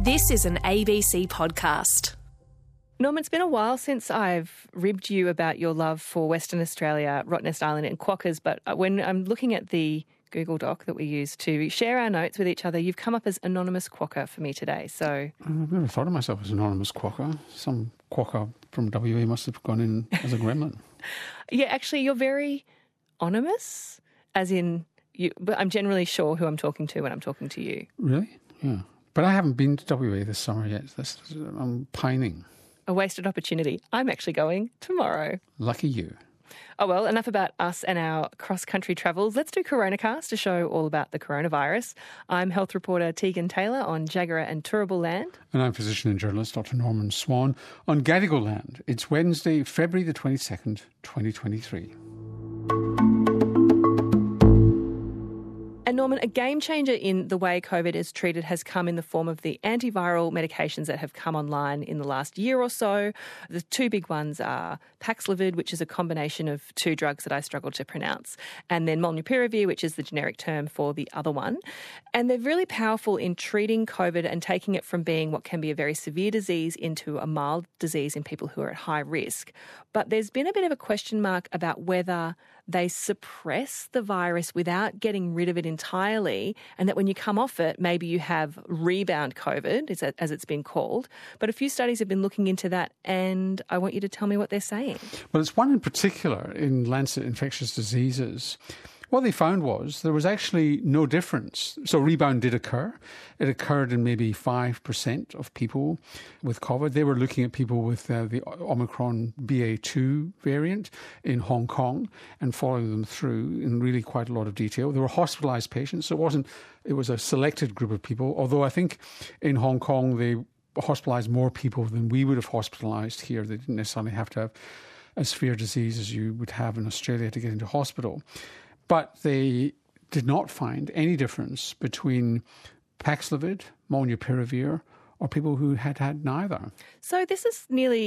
This is an ABC podcast. Norman, it's been a while since I've ribbed you about your love for Western Australia, Rottnest Island and quokkas, but when I'm looking at the Google Doc that we use to share our notes with each other, you've come up as Anonymous Quokka for me today. So I've never thought of myself as Anonymous Quokka. Some quokka from WA must have gone in as a gremlin. Yeah, actually, you're very anonymous, as in, but I'm generally sure who I'm talking to when I'm talking to you. Really? Yeah. But I haven't been to WA this summer yet. I'm pining. A wasted opportunity. I'm actually going tomorrow. Lucky you. Oh, well, enough about us and our cross-country travels. Let's do CoronaCast, a show all about the coronavirus. I'm health reporter Tegan Taylor on Jagera and Turrbal land. And I'm physician and journalist Dr. Norman Swan on Gadigal land. It's Wednesday, February the 22nd, 2023. And Norman, a game changer in the way COVID is treated has come in the form of the antiviral medications that have come online in the last year or so. The two big ones are Paxlovid, which is a combination of two drugs that I struggle to pronounce, and then Molnupiravir, which is the generic term for the other one. And they're really powerful in treating COVID and taking it from being what can be a very severe disease into a mild disease in people who are at high risk. But there's been a bit of a question mark about whether they suppress the virus without getting rid of it entirely, and that when you come off it, maybe you have rebound COVID, as it's been called. But a few studies have been looking into that, and I want you to tell me what they're saying. Well, it's one in particular in Lancet Infectious Diseases. What they found was there was actually no difference. So rebound did occur. It occurred in maybe 5% of people with COVID. They were looking at people with the Omicron BA2 variant in Hong Kong and following them through in really quite a lot of detail. There were hospitalised patients, so it was a selected group of people, although I think in Hong Kong they hospitalised more people than we would have hospitalised here. They didn't necessarily have to have a severe disease as you would have in Australia to get into hospital. But they did not find any difference between Paxlovid, Molnupiravir, or people who had neither. So this is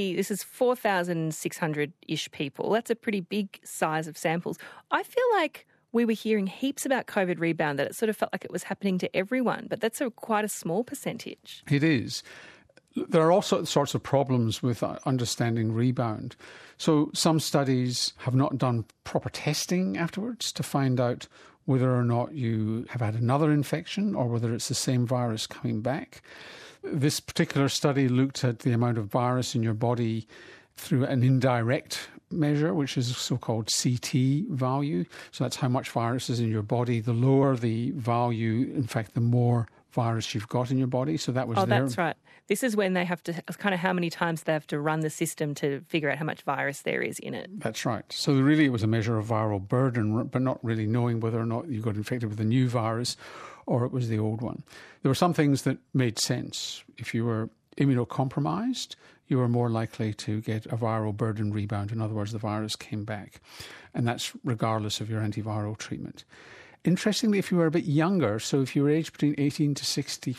4,600-ish people. That's a pretty big size of samples. I feel like we were hearing heaps about COVID rebound, that it sort of felt like it was happening to everyone, but that's quite a small percentage. It is. There are all sorts of problems with understanding rebound. So some studies have not done proper testing afterwards to find out whether or not you have had another infection or whether it's the same virus coming back. This particular study looked at the amount of virus in your body through an indirect measure, which is a so-called CT value. So that's how much virus is in your body. The lower the value, in fact, the more virus you've got in your body. So that was that's right. This is when they have to, kind of how many times they have to run the system to figure out how much virus there is in it. That's right. So really it was a measure of viral burden, but not really knowing whether or not you got infected with a new virus or it was the old one. There were some things that made sense. If you were immunocompromised, you were more likely to get a viral burden rebound. In other words, the virus came back. And that's regardless of your antiviral treatment. Interestingly, if you were a bit younger, so if you were aged between 18 to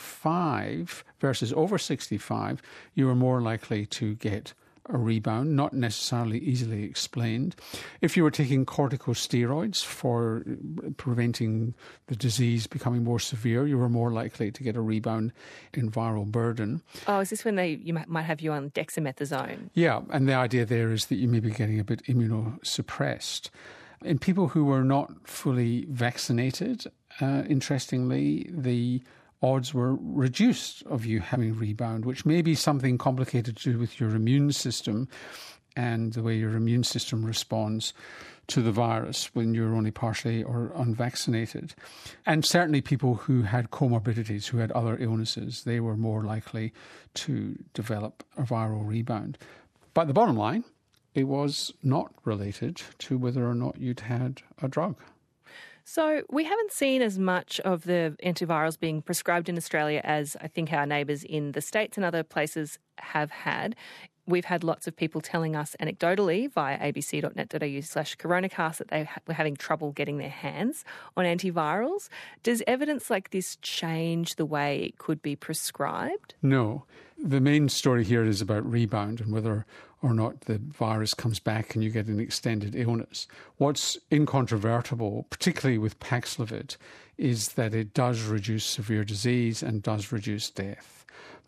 65 versus over 65, you were more likely to get a rebound, not necessarily easily explained. If you were taking corticosteroids for preventing the disease becoming more severe, you were more likely to get a rebound in viral burden. Oh, is this when you might have you on dexamethasone? Yeah, and the idea there is that you may be getting a bit immunosuppressed. In people who were not fully vaccinated, interestingly, the odds were reduced of you having rebound, which may be something complicated to do with your immune system and the way your immune system responds to the virus when you're only partially or unvaccinated. And certainly people who had comorbidities, who had other illnesses, they were more likely to develop a viral rebound. But the bottom line, it was not related to whether or not you'd had a drug. So we haven't seen as much of the antivirals being prescribed in Australia as I think our neighbours in the States and other places have had. We've had lots of people telling us anecdotally via abc.net.au/coronacast that they were having trouble getting their hands on antivirals. Does evidence like this change the way it could be prescribed? No. The main story here is about rebound and whether or not the virus comes back and you get an extended illness. What's incontrovertible, particularly with Paxlovid, is that it does reduce severe disease and does reduce death.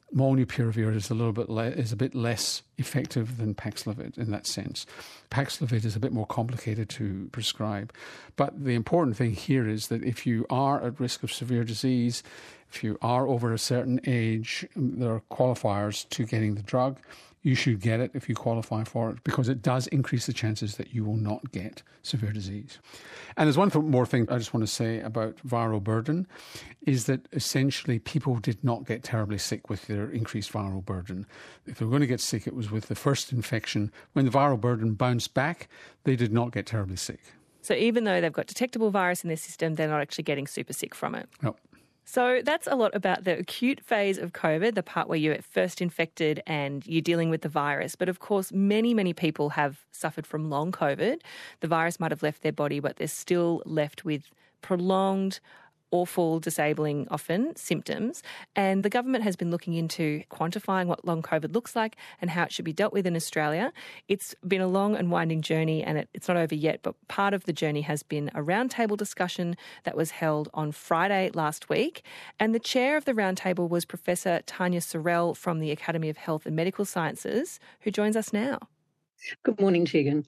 molnupiravir is a bit less effective than Paxlovid in that sense. Paxlovid is a bit more complicated to prescribe. But the important thing here is that if you are at risk of severe disease, if you are over a certain age, there are qualifiers to getting the drug. You should get it if you qualify for it, because it does increase the chances that you will not get severe disease. And there's one more thing I just want to say about viral burden, is that essentially people did not get terribly sick with their increased viral burden. If they were going to get sick, it was with the first infection. When the viral burden bounced back, they did not get terribly sick. So even though they've got detectable virus in their system, they're not actually getting super sick from it? No. So that's a lot about the acute phase of COVID, the part where you're first infected and you're dealing with the virus. But of course, many, many people have suffered from long COVID. The virus might have left their body, but they're still left with prolonged, awful, disabling, often, symptoms. And the government has been looking into quantifying what long COVID looks like and how it should be dealt with in Australia. It's been a long and winding journey, and it's not over yet, but part of the journey has been a roundtable discussion that was held on Friday last week. And the chair of the roundtable was Professor Tania Sorrell from the Academy of Health and Medical Sciences, who joins us now. Good morning, Tegan.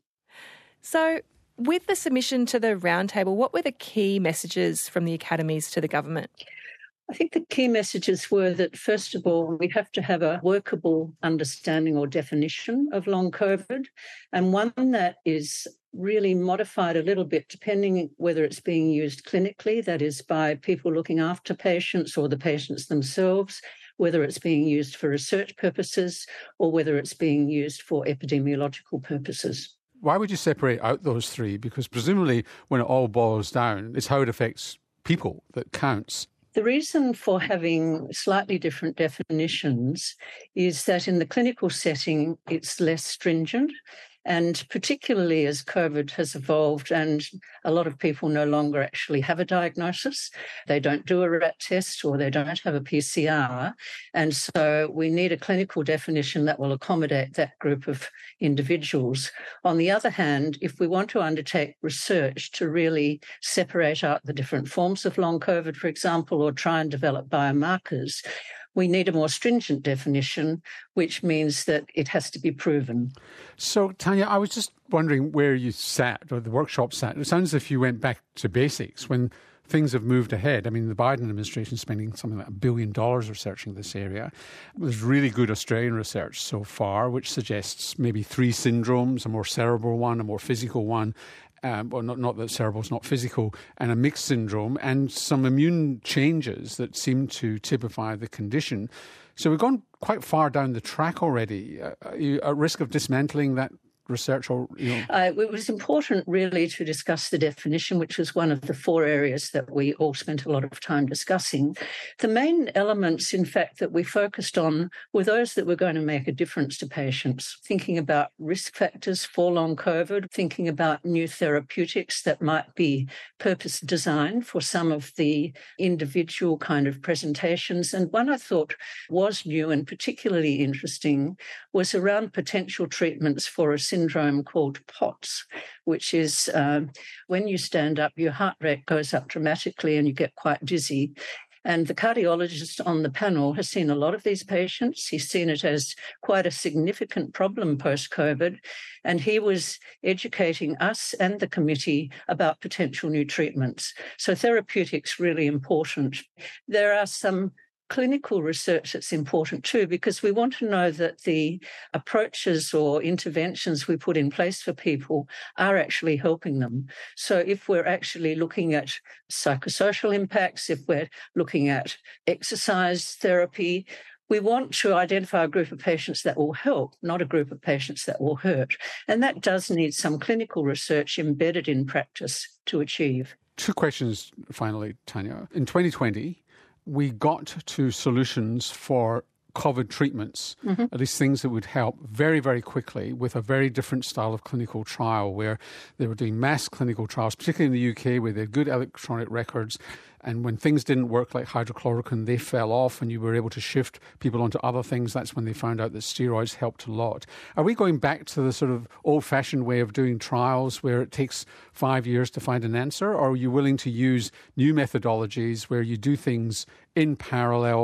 So, with the submission to the roundtable, what were the key messages from the academies to the government? I think the key messages were that, first of all, we have to have a workable understanding or definition of long COVID, and one that is really modified a little bit depending whether it's being used clinically, that is by people looking after patients or the patients themselves, whether it's being used for research purposes or whether it's being used for epidemiological purposes. Why would you separate out those three? Because presumably when it all boils down, it's how it affects people that counts. The reason for having slightly different definitions is that in the clinical setting, it's less stringent. And particularly as COVID has evolved and a lot of people no longer actually have a diagnosis, they don't do a RAT test or they don't have a PCR. And so we need a clinical definition that will accommodate that group of individuals. On the other hand, if we want to undertake research to really separate out the different forms of long COVID, for example, or try and develop biomarkers, we need a more stringent definition, which means that it has to be proven. So, Tania, I was just wondering where you sat, or the workshop sat. It sounds as if you went back to basics when things have moved ahead. I mean, the Biden administration is spending something like $1 billion researching this area. There's really good Australian research so far, which suggests maybe 3 syndromes, a more cerebral one, a more physical one, well, not that cerebral is not physical, and a mixed syndrome, and some immune changes that seem to typify the condition. So we've gone quite far down the track already. Are you at risk of dismantling that research? Or, it was important really to discuss the definition, which was one of the 4 areas that we all spent a lot of time discussing. The main elements, in fact, that we focused on were those that were going to make a difference to patients, thinking about risk factors for long COVID, thinking about new therapeutics that might be purpose designed for some of the individual kind of presentations. And one I thought was new and particularly interesting was around potential treatments for a syndrome called POTS, which is when you stand up, your heart rate goes up dramatically and you get quite dizzy. And the cardiologist on the panel has seen a lot of these patients. He's seen it as quite a significant problem post-COVID. And he was educating us and the committee about potential new treatments. So therapeutics really important. There are some clinical research that's important too, because we want to know that the approaches or interventions we put in place for people are actually helping them. So if we're actually looking at psychosocial impacts, if we're looking at exercise therapy, we want to identify a group of patients that will help, not a group of patients that will hurt. And that does need some clinical research embedded in practice to achieve. 2 questions finally, Tania. In 2020, we got to solutions for COVID treatments, at least things that would help very, very quickly with a very different style of clinical trial where they were doing mass clinical trials, particularly in the UK where they had good electronic records. And when things didn't work like hydrochloroquine, they fell off and you were able to shift people onto other things. That's when they found out that steroids helped a lot. Are we going back to the sort of old-fashioned way of doing trials where it takes 5 years to find an answer? Or are you willing to use new methodologies where you do things in parallel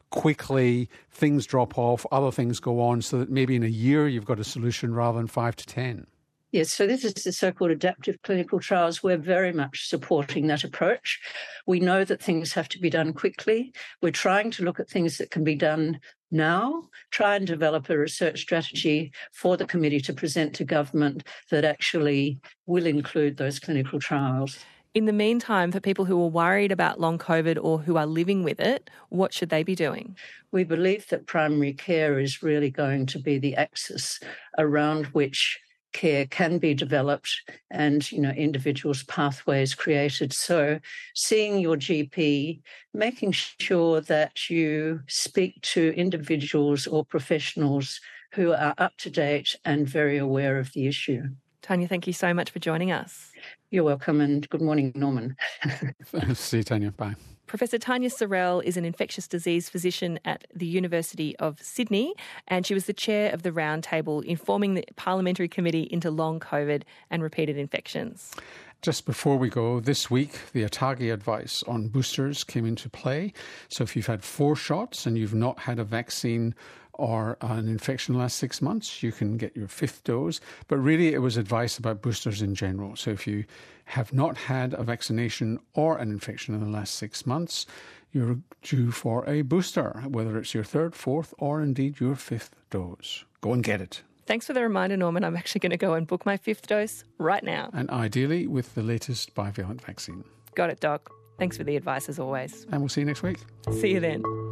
quickly, things drop off, other things go on, so that maybe in a year you've got a solution rather than 5 to 10? Yes, so this is the so-called adaptive clinical trials. We're very much supporting that approach. We know that things have to be done quickly. We're trying to look at things that can be done now, try and develop a research strategy for the committee to present to government that actually will include those clinical trials. In the meantime, for people who are worried about long COVID or who are living with it, what should they be doing? We believe that primary care is really going to be the axis around which care can be developed and, individuals' pathways created. So seeing your GP, making sure that you speak to individuals or professionals who are up to date and very aware of the issue. Tanya, thank you so much for joining us. You're welcome, and good morning, Norman. See you, Tanya. Bye. Professor Tanya Sorrell is an infectious disease physician at the University of Sydney, and she was the chair of the roundtable informing the Parliamentary Committee into long COVID and repeated infections. Just before we go, this week, the ATAGI advice on boosters came into play. So if you've had 4 shots and you've not had a vaccine or an infection in the last 6 months, you can get your 5th dose. But really, it was advice about boosters in general. So if you have not had a vaccination or an infection in the last 6 months, you're due for a booster, whether it's your 3rd, 4th, or indeed your 5th dose. Go and get it. Thanks for the reminder, Norman. I'm actually going to go and book my 5th dose right now. And ideally with the latest bivalent vaccine. Got it, Doc. Thanks for the advice as always. And we'll see you next week. See you then.